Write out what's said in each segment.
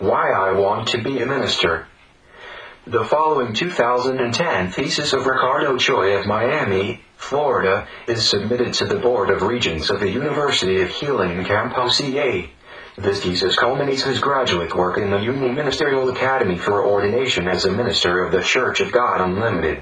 Why I want to be a minister. The following 2010 thesis of Ricardo Choi of Miami, Florida, is submitted to the Board of Regents of the University of Healing Campo CA. This thesis culminates his graduate work in the Union Ministerial Academy for ordination as a minister of the Church of God Unlimited.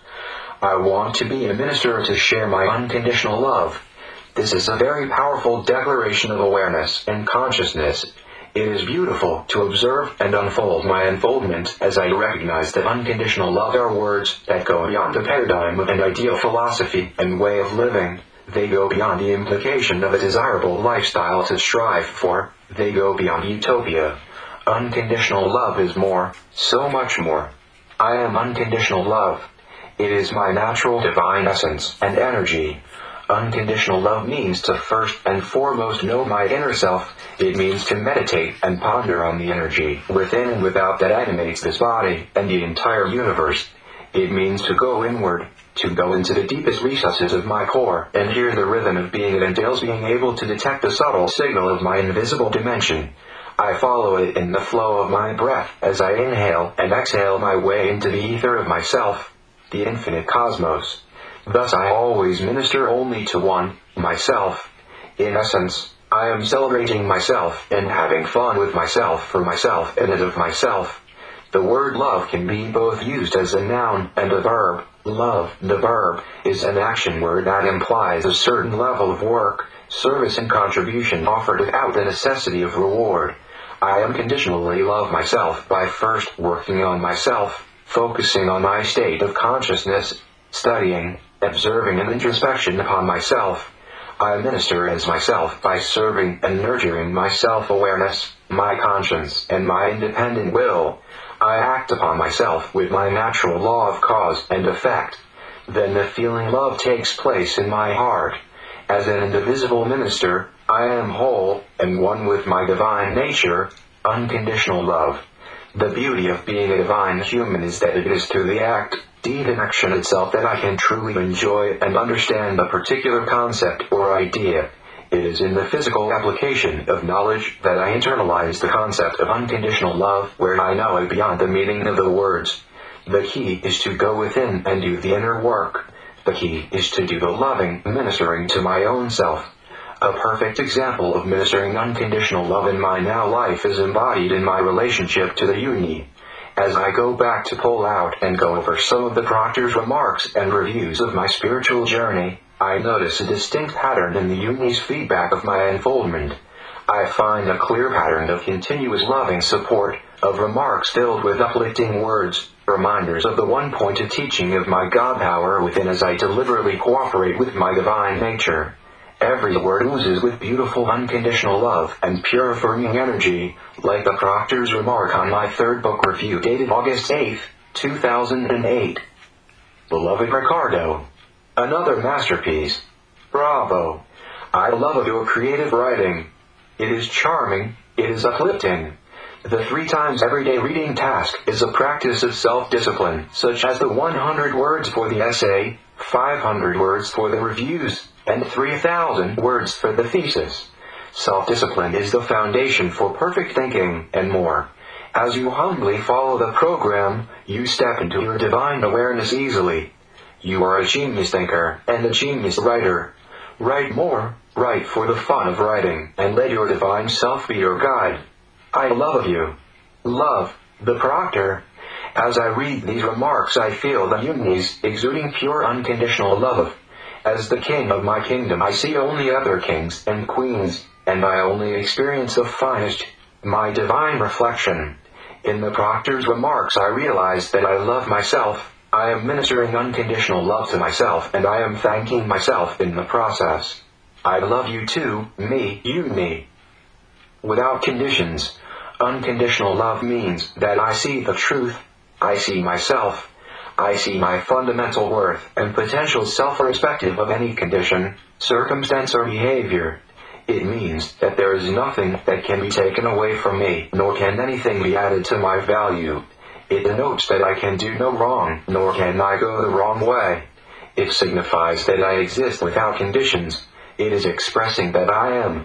I want to be a minister to share my unconditional love. This is a very powerful declaration of awareness and consciousness. It is beautiful to observe and unfold my unfoldment as I recognize that unconditional love are words that go beyond the paradigm of an ideal philosophy and way of living. They go beyond the implication of a desirable lifestyle to strive for. They go beyond utopia. Unconditional love is more, so much more. I am unconditional love. It is my natural divine essence and energy. Unconditional love means to first and foremost know my inner self. It means to meditate and ponder on the energy within and without that animates this body and the entire universe. It means to go inward, to go into the deepest recesses of my core and hear the rhythm of being. It entails being able to detect the subtle signal of my invisible dimension. I follow it in the flow of my breath as I inhale and exhale my way into the ether of myself, the infinite cosmos. Thus I always minister only to one, myself. In essence, I am celebrating myself and having fun with myself for myself and of myself. The word love can be both used as a noun and a verb. Love, the verb, is an action word that implies a certain level of work, service and contribution offered without the necessity of reward. I unconditionally love myself by first working on myself, focusing on my state of consciousness, studying, observing and introspection upon myself. I minister as myself by serving and nurturing my self-awareness, my conscience, and my independent will. I act upon myself with my natural law of cause and effect. Then the feeling love takes place in my heart. As an indivisible minister, I am whole and one with my divine nature, unconditional love. The beauty of being a divine human is that it is through the act, deed and action itself that I can truly enjoy and understand a particular concept or idea. It is in the physical application of knowledge that I internalize the concept of unconditional love, where I know it beyond the meaning of the words. The key is to go within and do the inner work. The key is to do the loving ministering to my own self. A perfect example of ministering unconditional love in my now life is embodied in my relationship to the uni. As I go back to pull out and go over some of the proctor's remarks and reviews of my spiritual journey, I notice a distinct pattern in the uni's feedback of my unfoldment. I find a clear pattern of continuous loving support, of remarks filled with uplifting words, reminders of the one-pointed teaching of my God power within as I deliberately cooperate with my divine nature. Every word oozes with beautiful unconditional love and pure affirming energy, like the proctor's remark on my third book review dated August 8, 2008. Beloved Ricardo, another masterpiece. Bravo. I love your creative writing. It is charming, it is uplifting. The 3 times everyday reading task is a practice of self-discipline, such as the 100 words for the essay, 500 words for the reviews, and 3,000 words for the thesis. Self-discipline is the foundation for perfect thinking, and more. As you humbly follow the program, you step into your divine awareness easily. You are a genius thinker and a genius writer. Write more, write for the fun of writing, and let your divine self be your guide. I love you. Love, the proctor. As I read these remarks I feel the unis exuding pure unconditional love. As the king of my kingdom I see only other kings and queens, and I only experience the finest, my divine reflection. In the proctor's remarks I realize that I love myself. I am ministering unconditional love to myself and I am thanking myself in the process. I love you too, me, uni. Without conditions, unconditional love means that I see the truth, I see myself, I see my fundamental worth and potential self irrespective of any condition, circumstance or behavior. It means that there is nothing that can be taken away from me, nor can anything be added to my value. It denotes that I can do no wrong, nor can I go the wrong way. It signifies that I exist without conditions. It is expressing that I am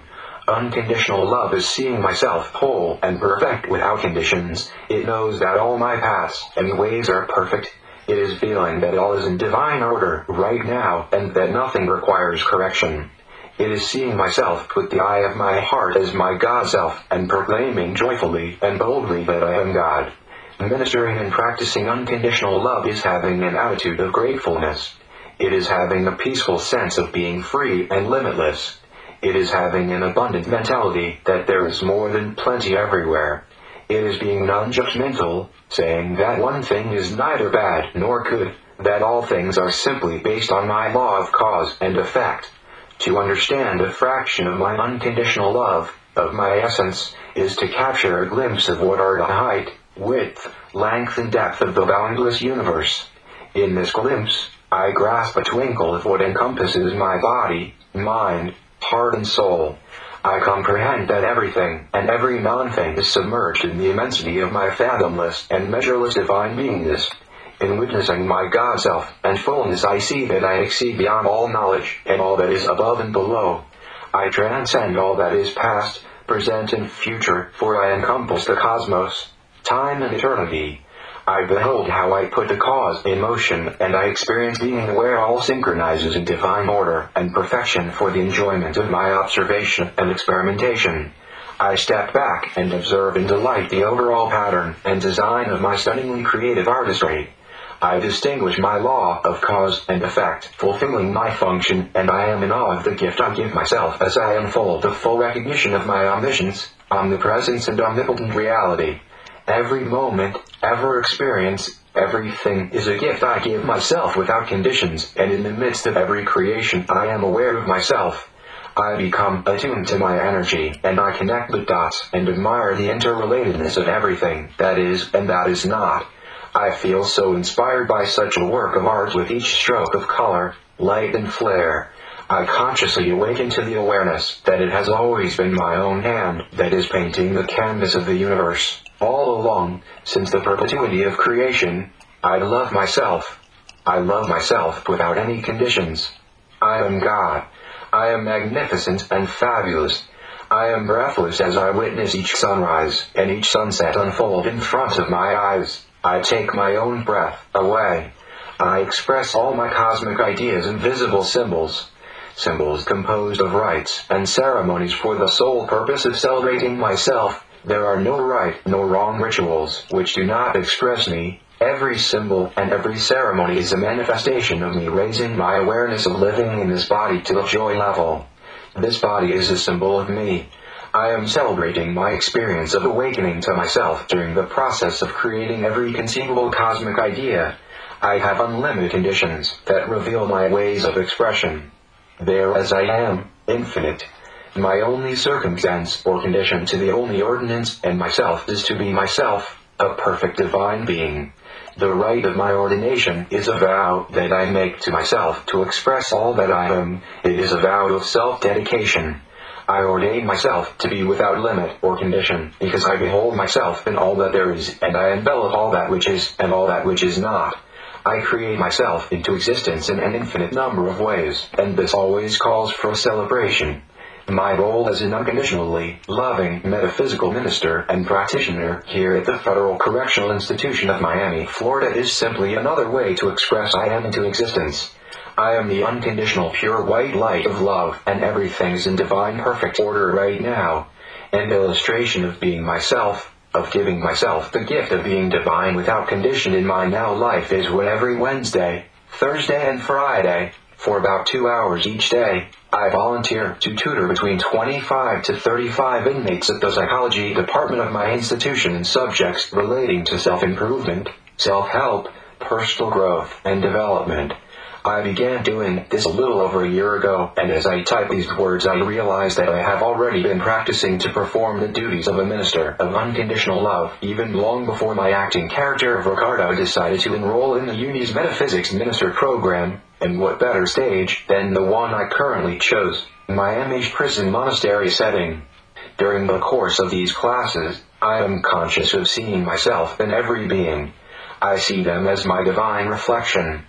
Unconditional love is seeing myself whole and perfect without conditions. It knows that all my paths and ways are perfect. It is feeling that all is in divine order right now and that nothing requires correction. It is seeing myself with the eye of my heart as my God self and proclaiming joyfully and boldly that I am God. Ministering and practicing unconditional love is having an attitude of gratefulness. It is having a peaceful sense of being free and limitless. It is having an abundant mentality that there is more than plenty everywhere. It is being non-judgmental, saying that one thing is neither bad nor good, that all things are simply based on my law of cause and effect. To understand a fraction of my unconditional love, of my essence, is to capture a glimpse of what are the height, width, length and depth of the boundless universe. In this glimpse, I grasp a twinkle of what encompasses my body, mind, heart and soul. I comprehend that everything and every non-thing is submerged in the immensity of my fathomless and measureless divine beingness. In witnessing my God self and fullness I see that I exceed beyond all knowledge and all that is above and below. I transcend all that is past, present and future, for I encompass the cosmos, time and eternity. I behold how I put the cause in motion, and I experience being aware all synchronizes in divine order and perfection for the enjoyment of my observation and experimentation. I step back and observe and delight the overall pattern and design of my stunningly creative artistry. I distinguish my law of cause and effect, fulfilling my function, and I am in awe of the gift I give myself as I unfold the full recognition of my omniscience, omnipresence and omnipotent reality. Every moment, ever experience, everything is a gift I give myself without conditions, and in the midst of every creation I am aware of myself. I become attuned to my energy, and I connect the dots and admire the interrelatedness of everything that is and that is not. I feel so inspired by such a work of art with each stroke of color, light and flare. I consciously awaken to the awareness that it has always been my own hand that is painting the canvas of the universe. All along, since the perpetuity of creation, I love myself. I love myself without any conditions. I am God. I am magnificent and fabulous. I am breathless as I witness each sunrise and each sunset unfold in front of my eyes. I take my own breath away. I express all my cosmic ideas in visible symbols. Symbols composed of rites and ceremonies for the sole purpose of celebrating myself. There are no right nor wrong rituals which do not express me. Every symbol and every ceremony is a manifestation of me raising my awareness of living in this body to a joy level. This body is a symbol of me. I am celebrating my experience of awakening to myself during the process of creating every conceivable cosmic idea. I have unlimited conditions that reveal my ways of expression. There as I am, infinite. My only circumstance or condition to the only ordinance and myself is to be myself, a perfect divine being. The rite of my ordination is a vow that I make to myself to express all that I am. It is a vow of self-dedication. I ordain myself to be without limit or condition, because I behold myself in all that there is, and I envelop all that which is and all that which is not. I create myself into existence in an infinite number of ways, and this always calls for a celebration. My role as an unconditionally loving metaphysical minister and practitioner here at the Federal Correctional Institution of Miami, Florida is simply another way to express I am into existence. I am the unconditional pure white light of love, and everything's in divine perfect order right now. An illustration of being myself, of giving myself the gift of being divine without condition in my now life is when every Wednesday, Thursday and Friday, for about 2 hours each day, I volunteer to tutor between 25 to 35 inmates at the psychology department of my institution in subjects relating to self-improvement, self-help, personal growth, and development. I began doing this a little over a year ago, and as I type these words I realize that I have already been practicing to perform the duties of a minister of unconditional love, even long before my acting character of Ricardo decided to enroll in the Uni's Metaphysics Minister program, and what better stage than the one I currently chose, Miami's prison monastery setting. During the course of these classes, I am conscious of seeing myself in every being. I see them as my divine reflection.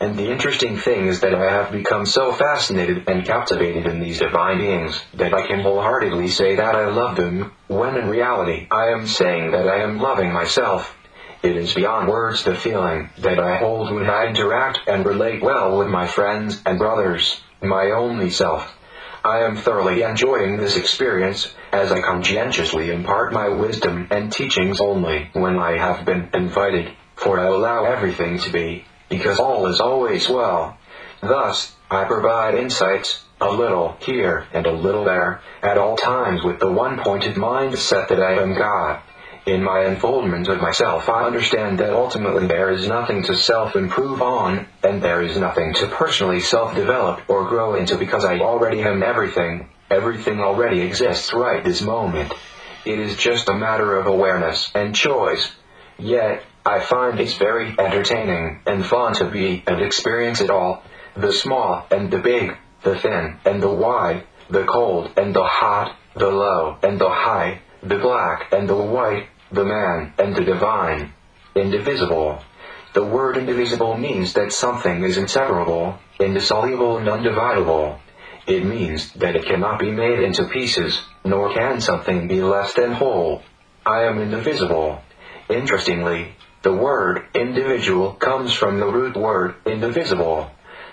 And the interesting thing is that I have become so fascinated and captivated in these divine beings that I can wholeheartedly say that I love them, when in reality I am saying that I am loving myself. It is beyond words the feeling that I hold when I interact and relate well with my friends and brothers, my only self. I am thoroughly enjoying this experience, as I conscientiously impart my wisdom and teachings only when I have been invited, for I allow everything to be, because all is always well. Thus, I provide insights, a little here and a little there, at all times with the one-pointed mindset that I am God. In my unfoldment of myself, I understand that ultimately there is nothing to self-improve on, and there is nothing to personally self-develop or grow into, because I already am everything. Everything already exists right this moment. It is just a matter of awareness and choice. Yet, I find it's very entertaining and fun to be and experience it all. The small and the big, the thin and the wide, the cold and the hot, the low and the high, the black and the white, the man and the divine. Indivisible. The word indivisible means that something is inseparable, indissoluble and undividable. It means that it cannot be made into pieces, nor can something be less than whole. I am indivisible. Interestingly, the word individual comes from the root word indivisible.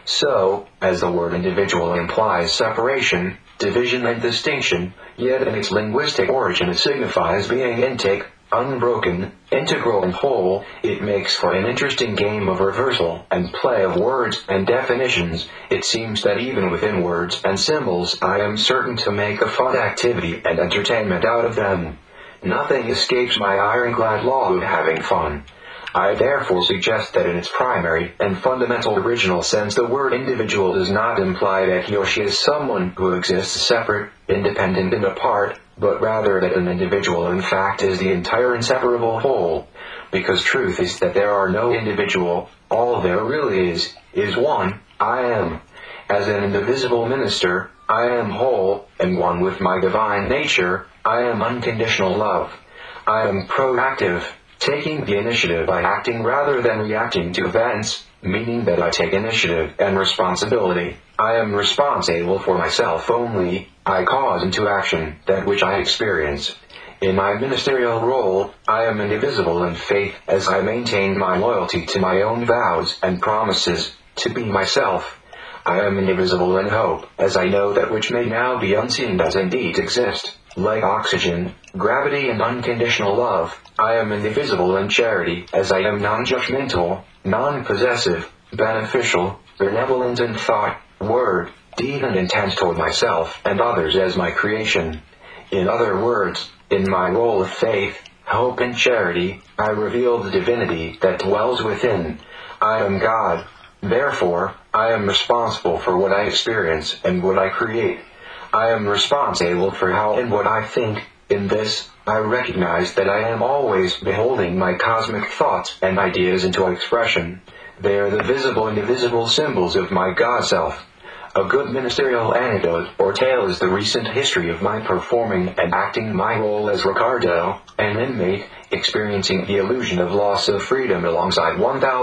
So, as the word individual implies separation, division and distinction, yet in its linguistic origin it signifies being intake, unbroken, integral and whole, it makes for an interesting game of reversal and play of words and definitions. It seems that even within words and symbols I am certain to make a fun activity and entertainment out of them. Nothing escapes my ironclad law of having fun. I therefore suggest that in its primary and fundamental original sense the word individual does not imply that he or she is someone who exists separate, independent and apart, but rather that an individual in fact is the entire inseparable whole. Because truth is that there are no individual, all there really is one, I am. As an indivisible minister, I am whole, and one with my divine nature. I am unconditional love. I am proactive, taking the initiative by acting rather than reacting to events, meaning that I take initiative and responsibility. I am responsible for myself only. I cause into action that which I experience. In my ministerial role, I am indivisible in faith as I maintain my loyalty to my own vows and promises to be myself. I am indivisible in hope, as I know that which may now be unseen does indeed exist, like oxygen, gravity and unconditional love. I am indivisible in charity, as I am non-judgmental, non-possessive, beneficial, benevolent in thought, word, deed and intent toward myself and others as my creation. In other words, in my role of faith, hope and charity, I reveal the divinity that dwells within. I am God. Therefore, I am responsible for what I experience and what I create. I am responsible for how and what I think. In this, I recognize that I am always beholding my cosmic thoughts and ideas into expression. They are the visible and invisible symbols of my God self. A good ministerial anecdote or tale is the recent history of my performing and acting my role as Ricardo, an inmate, experiencing the illusion of loss of freedom alongside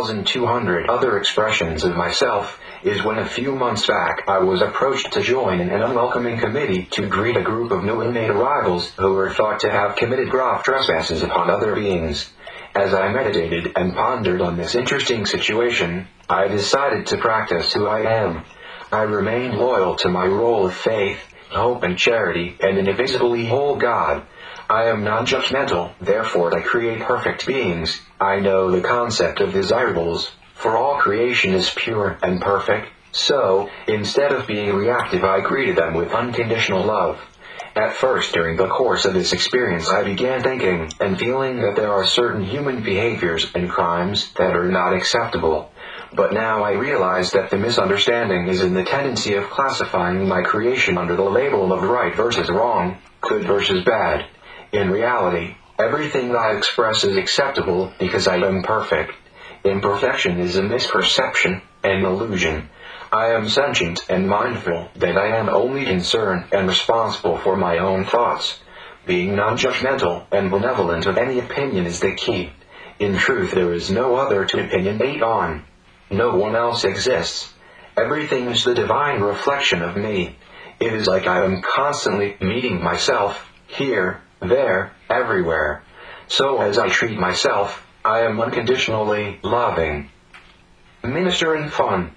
1,200 other expressions of myself, is when a few months back I was approached to join an unwelcoming committee to greet a group of new inmate arrivals who were thought to have committed grave trespasses upon other beings. As I meditated and pondered on this interesting situation, I decided to practice who I am. I remained loyal to my role of faith, hope and charity, and an invisibly whole God. I am non-judgmental, therefore I create perfect beings. I know the concept of desirables, for all creation is pure and perfect. So, instead of being reactive, I greeted them with unconditional love. At first, during the course of this experience, I began thinking and feeling that there are certain human behaviors and crimes that are not acceptable. But now I realize that the misunderstanding is in the tendency of classifying my creation under the label of right versus wrong, good versus bad. In reality, everything I express is acceptable because I am perfect. Imperfection is a misperception, an illusion. I am sentient and mindful that I am only concerned and responsible for my own thoughts. Being non-judgmental and benevolent of any opinion is the key. In truth, there is no other to opinionate on. No one else exists. Everything is the divine reflection of me. It is like I am constantly meeting myself, here, there, everywhere. So as I treat myself, I am unconditionally loving. Minister and fun.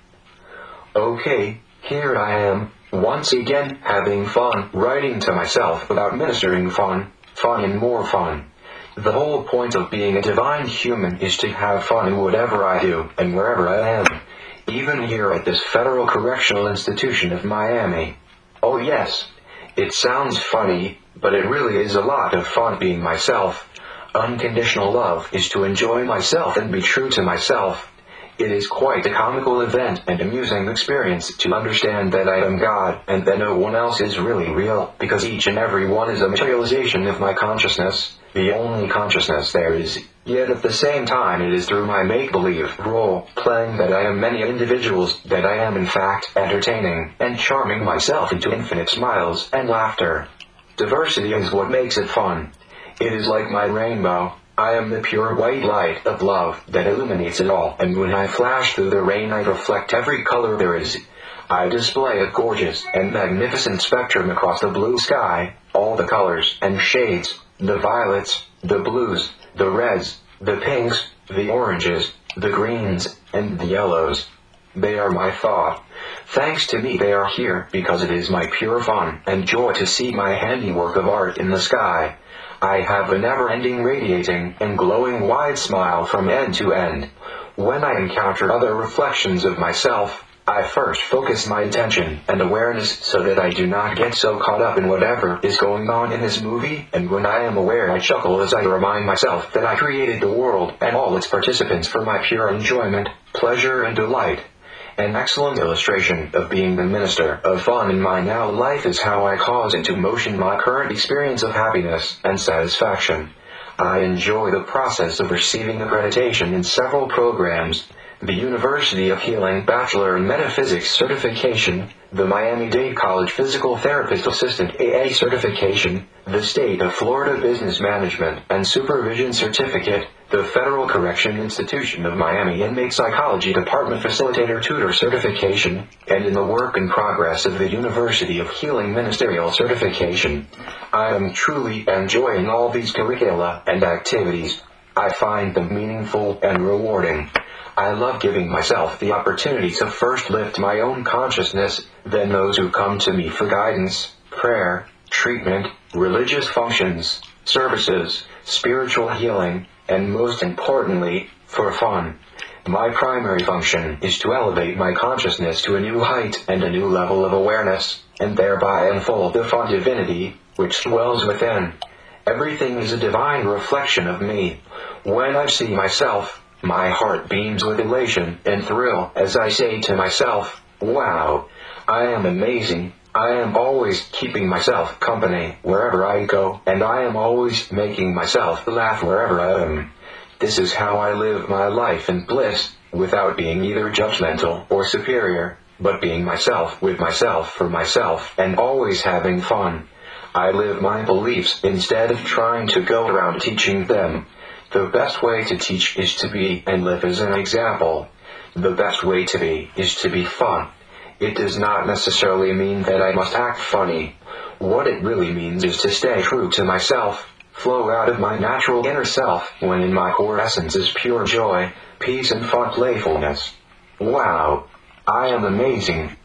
Okay, here I am, once again having fun writing to myself about ministering fun and more fun. The whole point of being a divine human is to have fun in whatever I do and wherever I am, even here at this Federal Correctional Institution of Miami. Oh yes, it sounds funny, but it really is a lot of fun being myself. Unconditional love is to enjoy myself and be true to myself. It is quite a comical event and amusing experience to understand that I am God and that no one else is really real, because each and every one is a materialization of my consciousness, the only consciousness there is. Yet at the same time it is through my make-believe role-playing that I am many individuals, that I am in fact entertaining and charming myself into infinite smiles and laughter. Diversity is what makes it fun. It is like my rainbow. I am the pure white light of love that illuminates it all, and when I flash through the rain I reflect every color there is. I display a gorgeous and magnificent spectrum across the blue sky, all the colors and shades, the violets, the blues, the reds, the pinks, the oranges, the greens, and the yellows. They are my thought. Thanks to me they are here, because it is my pure fun and joy to see my handiwork of art in the sky. I have a never-ending radiating and glowing wide smile from end to end. When I encounter other reflections of myself, I first focus my attention and awareness so that I do not get so caught up in whatever is going on in this movie, and when I am aware I chuckle as I remind myself that I created the world and all its participants for my pure enjoyment, pleasure and delight. An excellent illustration of being the minister of fun in my now life is how I cause into motion my current experience of happiness and satisfaction. I enjoy the process of receiving accreditation in several programs: the University of Healing Bachelor in Metaphysics certification, the Miami-Dade College Physical Therapist Assistant AA certification, the State of Florida Business Management and Supervision certificate, the Federal Correction Institution of Miami Inmate Psychology Department Facilitator Tutor certification, and in the work in progress of the University of Healing Ministerial certification. I am truly enjoying all these curricula and activities. I find them meaningful and rewarding. I love giving myself the opportunity to first lift my own consciousness, then those who come to me for guidance, prayer, treatment, religious functions, services, spiritual healing, and most importantly, for fun. My primary function is to elevate my consciousness to a new height and a new level of awareness, and thereby unfold the fun divinity which dwells within. Everything is a divine reflection of me. When I see myself, my heart beams with elation and thrill as I say to myself, wow, I am amazing. I am always keeping myself company wherever I go, and I am always making myself laugh wherever I am. This is how I live my life in bliss, without being either judgmental or superior, but being myself with myself for myself and always having fun. I live my beliefs instead of trying to go around teaching them. The best way to teach is to be and live as an example. The best way to be is to be fun. It does not necessarily mean that I must act funny. What it really means is to stay true to myself, flow out of my natural inner self when in my core essence is pure joy, peace and fun playfulness. Wow! I am amazing.